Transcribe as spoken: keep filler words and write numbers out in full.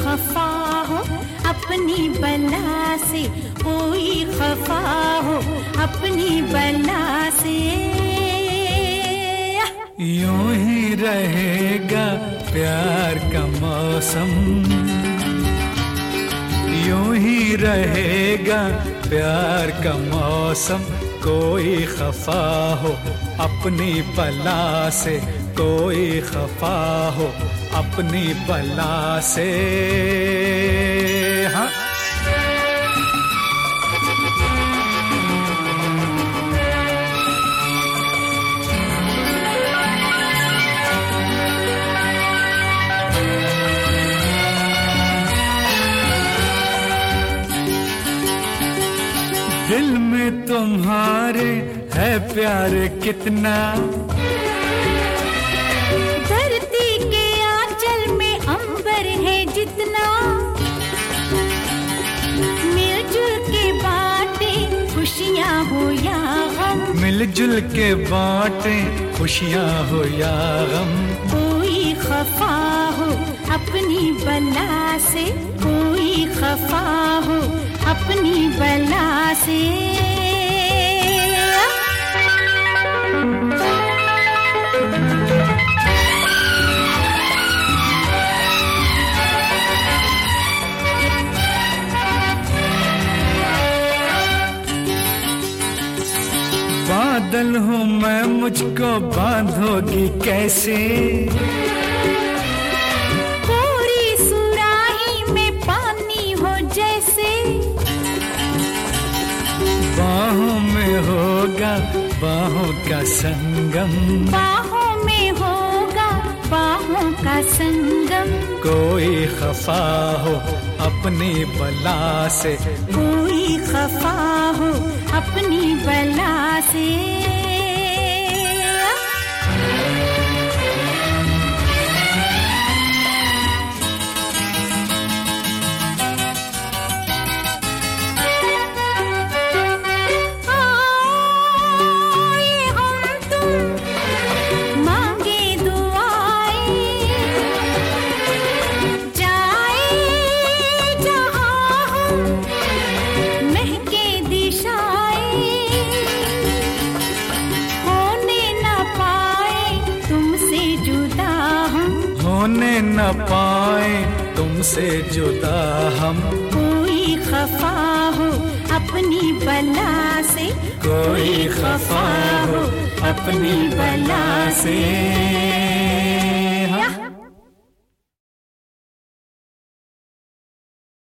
खफा हो अपनी बला से, कोई खफा हो अपनी बला से। यूं ही रहेगा प्यार का मौसम, यूं ही रहेगा प्यार का मौसम। कोई खफा हो अपनी बला से, कोई खफा हो अपनी बला से। हाँ दिल में तुम्हारे है प्यार कितना, धरती के आंचल में अंबर है जितना। मिलजुल के बाटे खुशियाँ हो या गम, मिलजुल के बाटे खुशियाँ हो या गम। कोई खफा हो अपनी बला से, कोई खफा हो अपनी बला से। बादल हूँ मैं, मुझको बांधोगी कैसे। पूरी सुराही में पानी हो जैसे, बाहों में होगा बाहों का संगम, बाहों में होगा बाहों का संगम। कोई खफा हो अपनी बला से, कोई खफा हो अपनी बला से। होने न पाए तुमसे जुदा हम। कोई खफा हो अपनी बला से, कोई खफा हो अपनी बला से। हाँ।